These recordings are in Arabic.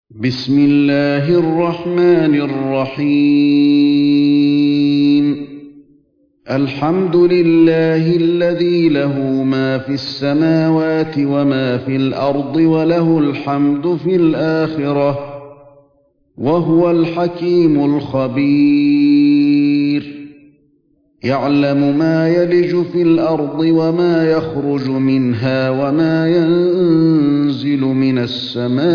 بسم الله الرحمن الرحيم. الحمد لله الذي له ما في السماوات وما في الأرض وله الحمد في الآخرة وهو الحكيم الخبير. يعلم ما يلج في الأرض وما يخرج منها وما ينزل من السماء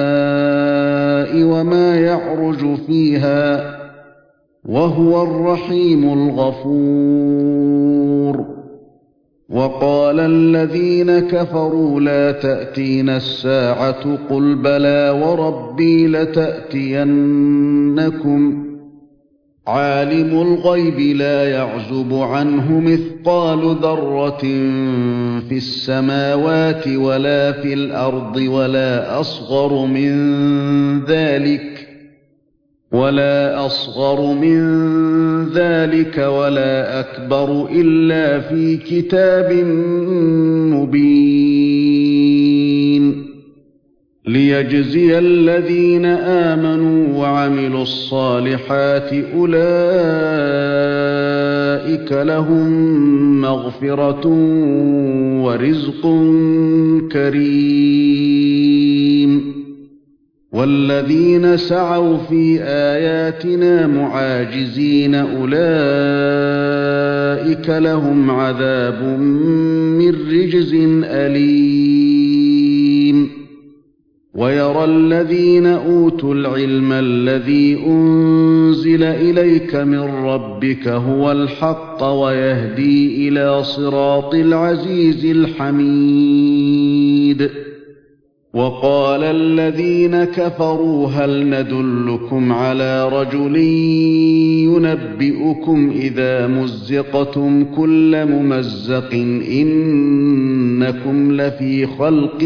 وما يعرج فيها وهو الرحيم الغفور. وقال الذين كفروا لا تأتينا الساعة قل بلى وربي لتأتينكم عالم الغيب لا يعزب عنه مثقال ذرة في السماوات ولا في الأرض ولا أصغر من ذلك ولا أكبر إلا في كتاب مبين. ليجزي الذين آمنوا وعملوا الصالحات أولئك لهم مغفرة ورزق كريم. والذين سعوا في آياتنا معاجزين أولئك لهم عذاب من رجز أليم. ويرى الذين أوتوا العلم الذي أنزل إليك من ربك هو الحق ويهدي إلى صراط العزيز الحميد. وقال الذين كفروا هل ندلكم على رجل ينبئكم إذا مزقتم كل ممزق إنكم لفي خلق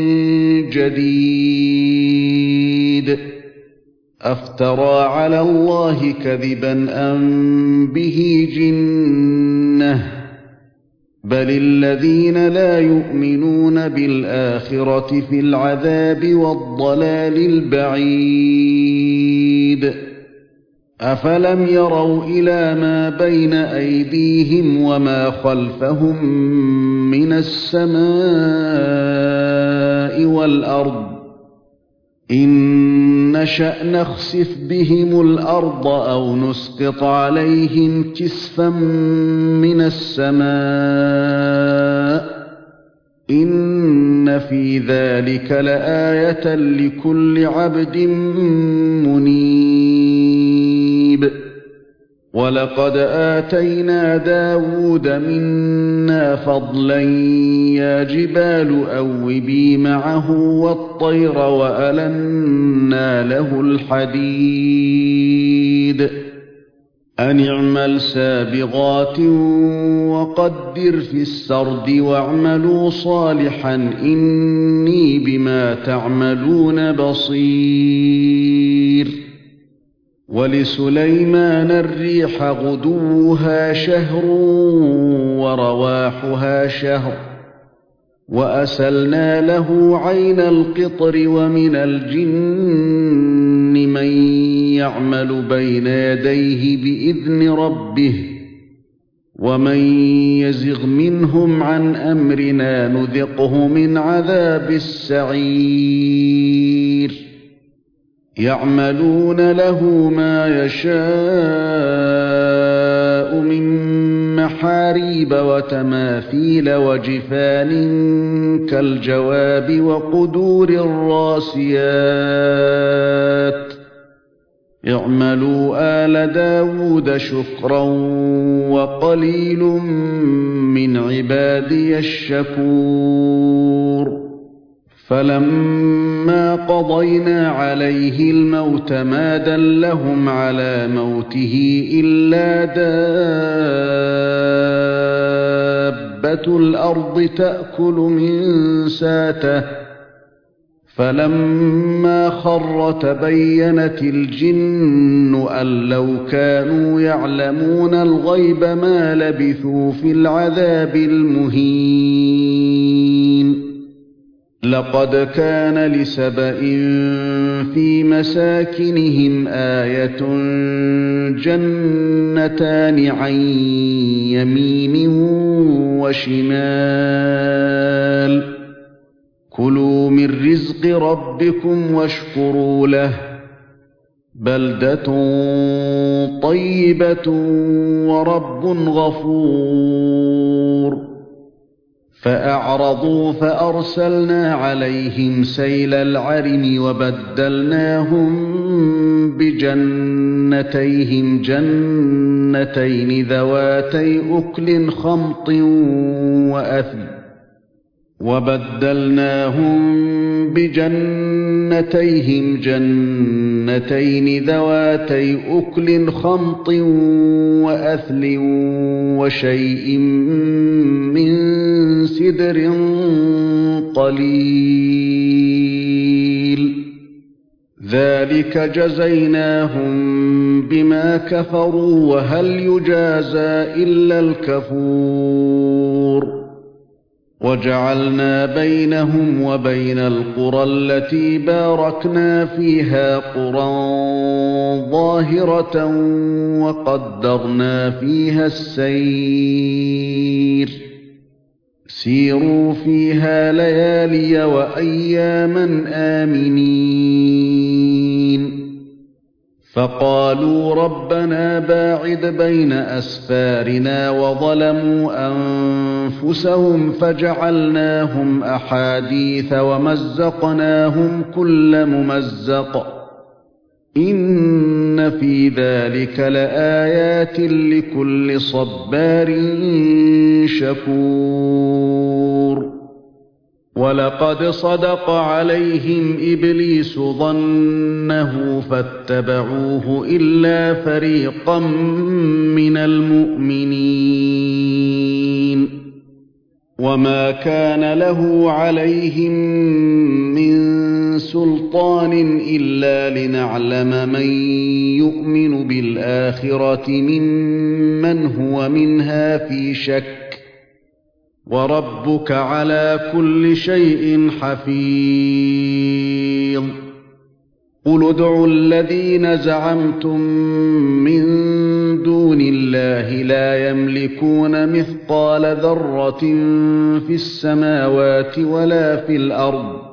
جديد. أفترى على الله كذبا أم به جنة بل الذين لا يؤمنون بالآخرة في العذاب والضلال البعيد. أفلم يروا إلى ما بين أيديهم وما خلفهم من السماء والأرض إن نشأ نخسف بهم الأرض أو نسقط عليهم كسفا من السماء إن في ذلك لآية لكل عبد منيب. ولقد آتينا داود منا فضلا يا جبال أوبي معه والطير وألنا له الحديد أن اعمل سابغات وقدر في السرد واعملوا صالحا إني بما تعملون بصير. ولسليمان الريح غدوها شهر ورواحها شهر وأسلنا له عين القطر ومن الجن من يعمل بين يديه بإذن ربه ومن يزغ منهم عن أمرنا نذقه من عذاب السعير. يعملون له ما يشاء من محاريب وتماثيل وجفان كالجواب وقدور الراسيات. اعملوا آل داود شكرا وقليل من عبادي الشكور. فلما قضينا عليه الموت ما دلهم على موته إلا دابة الأرض تأكل من ساته فلما خر تبينت الجن أن لو كانوا يعلمون الغيب ما لبثوا في العذاب المهين. لقد كان لسبإ في مساكنهم آية جنتان عن يمين وشمال كلوا من رزق ربكم واشكروا له بلدة طيبة ورب غفور فأعرضوا فأرسلنا عليهم سيل العرم وبدلناهم بجنتيهم جنتين ذواتي أكل خمط وأثل وشيء من سدر قليل ذلك جزيناهم بما كفروا وهل يجازى إلا الكفور وجعلنا بينهم وبين القرى التي باركنا فيها قرى ظاهرة وقدرنا فيها السير سيروا فيها ليالي وأياما آمنين فقالوا ربنا باعد بين أسفارنا وظلموا أنفسهم فجعلناهم أحاديث ومزقناهم كل ممزق إن في ذلك لآيات لكل صبار شكور ولقد صدق عليهم إبليس ظنه فاتبعوه إلا فريقا من المؤمنين وما كان له عليهم من سلطان إلا لنعلم من يؤمن بالآخرة ممن هو منها في شك وربك على كل شيء حفيظ قل ادعوا الذين زعمتم من دون الله لا يملكون مثقال ذرة في السماوات ولا في الأرض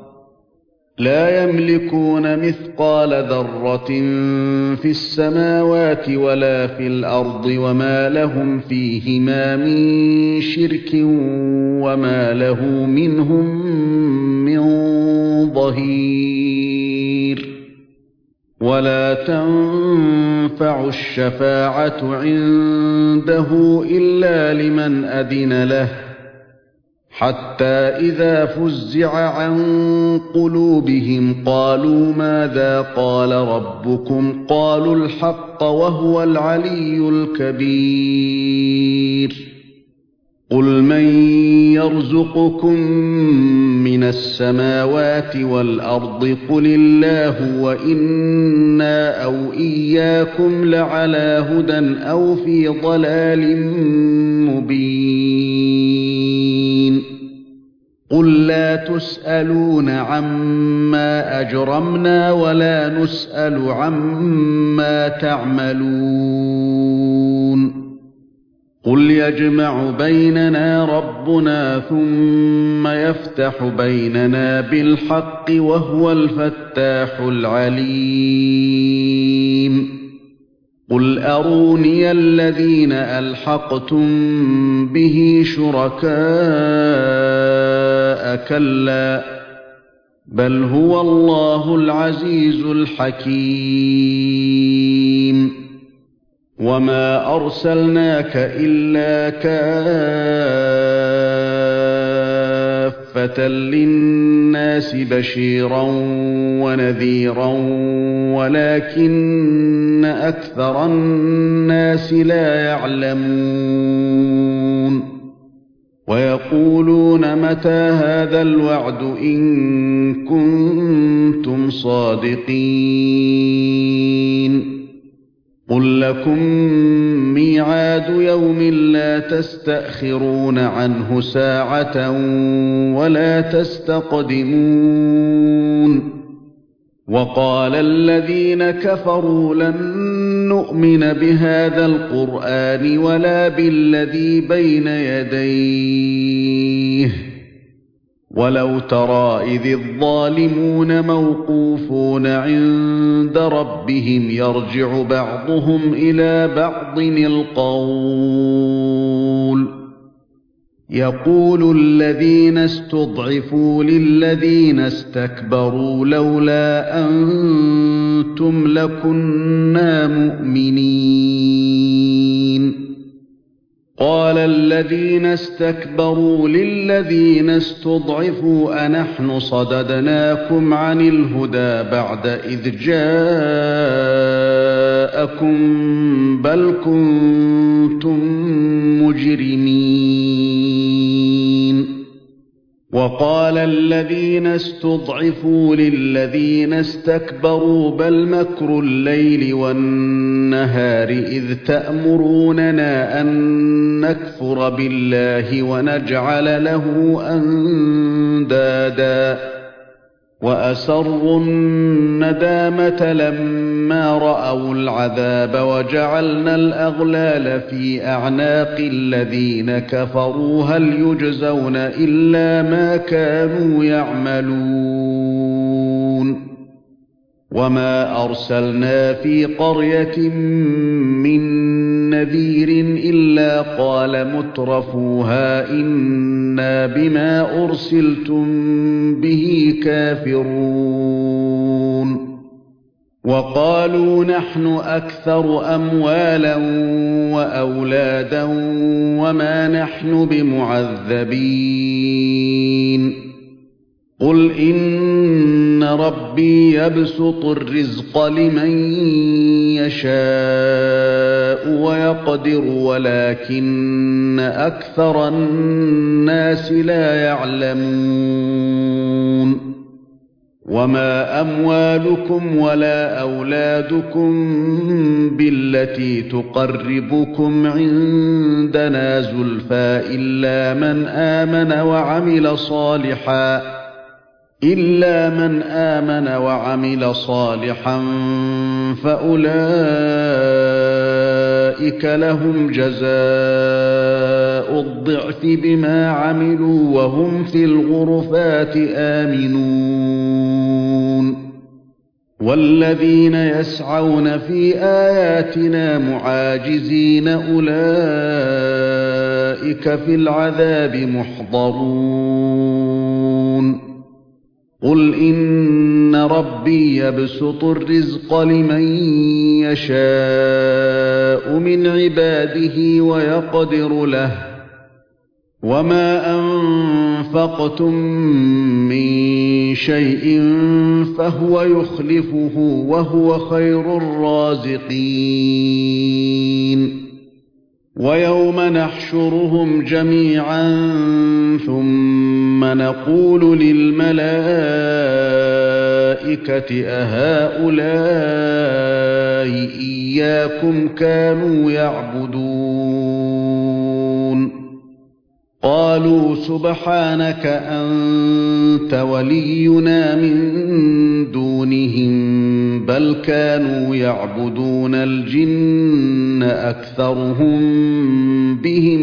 وما لهم فيهما من شرك وما له منهم من ظهير ولا تنفع الشفاعة عنده إلا لمن أذن له حتى إذا فزع عن قلوبهم قالوا ماذا قال ربكم قالوا الحق وهو العلي الكبير قل من يرزقكم من السماوات والأرض قل الله وإنا أو إياكم لعلى هدى أو في ضلال مبين قل لا تسألون عما أجرمنا ولا نسأل عما تعملون قل يجمع بيننا ربنا ثم يفتح بيننا بالحق وهو الفتاح العليم قل أروني الذين ألحقتم به شركاء كلا بل هو الله العزيز الحكيم وما أرسلناك إلا كافة للناس بشيرا ونذيرا ولكن أكثر الناس لا يعلمون ويقولون متى هذا الوعد إن كنتم صادقين قل لكم ميعاد يوم لا تستأخرون عنه ساعة ولا تستقدمون وقال الذين كفروا لن نؤمن بهذا القرآن ولا بالذي بين يديه ولو ترى إذ الظالمون موقوفون عند ربهم يرجع بعضهم إلى بعض القول يقول الذين استضعفوا للذين استكبروا لولا أنتم لكنا مؤمنين قال الذين استكبروا للذين استضعفوا أنحن صددناكم عن الهدى بعد إذ جاءكم بل كنتم مجرمين وقال الذين استضعفوا للذين استكبروا بل مكر الليل والنهار إذ تأمروننا أن نكفر بالله ونجعل له أندادا وأسروا الندامة لما رأوا العذاب وجعلنا الأغلال في أعناق الذين كفروا هل يجزون إلا ما كانوا يعملون وما أرسلنا في قرية من نذير إلا قال مترفوها إنا بما أرسلتم به كافرون وقالوا نحن أكثر أموالا وأولادا وما نحن بمعذبين قل إن ربي يبسط الرزق لمن يشاء ويقدر ولكن أكثر الناس لا يعلمون وما أموالكم ولا أولادكم بالتي تقربكم عندنا زلفى إلا من آمن وعمل صالحا فأولئك لهم جزاء الضعف بما عملوا وهم في الغرفات آمنون والذين يسعون في آياتنا معاجزين أولئك في العذاب محضرون قل إن ربي يبسط الرزق لمن يشاء من عباده ويقدر له وما أنفقتم من شيء فهو يخلفه وهو خير الرازقين ويوم نحشرهم جميعا ثم نقول للملائكة أهؤلاء إياكم كانوا يعبدون قالوا سبحانك أنت ولينا من دونهم بل كانوا يعبدون الجن أكثرهم بهم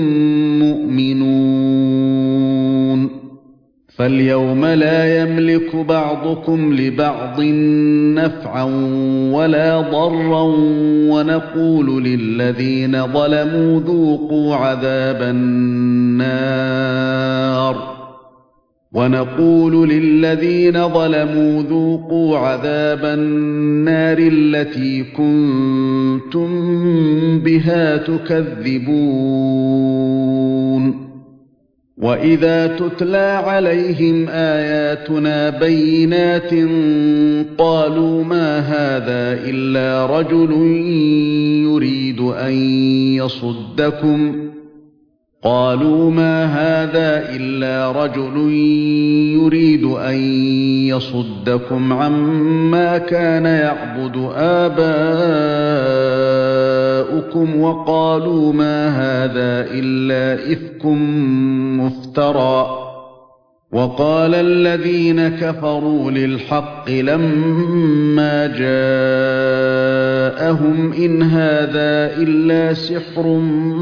مؤمنون فاليوم لا يملك بعضكم لبعض نفعا ولا ضرا ونقول للذين ظلموا ذوقوا عذاب النار التي كنتم بها تكذبون وإذا تتلى عليهم آياتنا بينات قالوا ما هذا إلا رجل يريد أن قالوا ما هذا إلا رجل يريد أن يصدكم عما كان يعبد آباؤكم وقالوا ما هذا إلا إفك مفترى وقال الذين كفروا للحق لما جاءهم إن هذا إلا سحر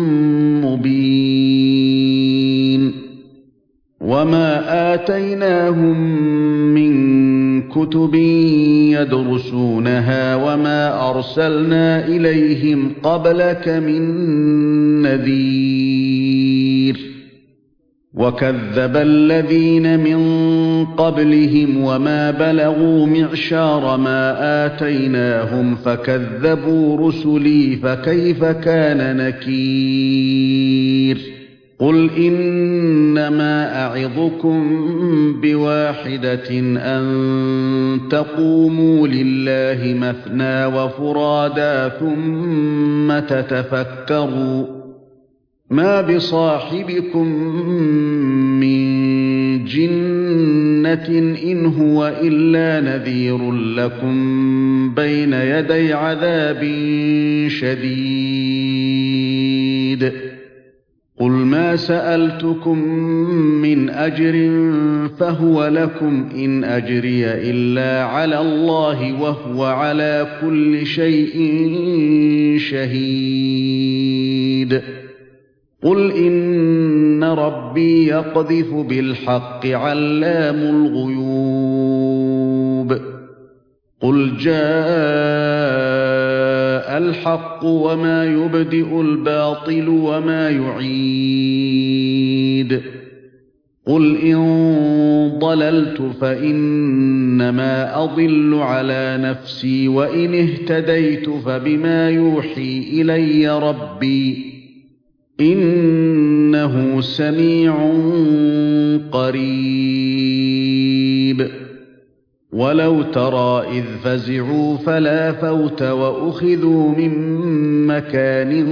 مبين وما آتيناهم من كتب يدرسونها وما أرسلنا إليهم قبلك من نذير وكذب الذين من قبلهم وما بلغوا معشار ما آتيناهم فكذبوا رسلي فكيف كان نكير قل إنما أعظكم بواحدة أن تقوموا لله مثنى وفرادا ثم تتفكروا ما بصاحبكم من جنة إن هو إلا نذير لكم بين يدي عذاب شديد قل ما سألتكم من أجر فهو لكم إن أجري إلا على الله وهو على كل شيء شهيد قل إن ربي يقذف بالحق علام الغيوب قل جاء الحق وما يبدئ الباطل وما يعيد قل إن ضللت فإنما أضل على نفسي وإن اهتديت فبما يوحي إلي ربي إنه سميع قريب ولو ترى إذ فزعوا فلا فوت وأخذوا من مكان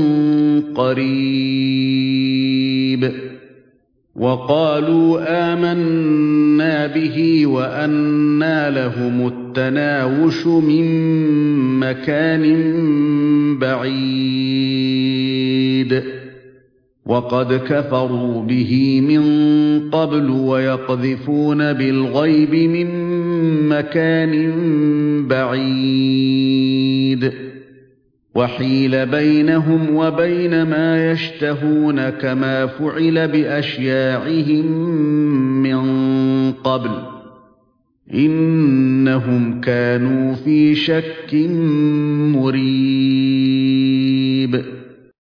قريب وقالوا آمنا به وأنى لهم التناوش من مكان بعيد وقد كفروا به من قبل ويقذفون بالغيب من مكان بعيد وحيل بينهم وبين ما يشتهون كما فعل بأشياعهم من قبل إن إنهم كانوا في شك مريب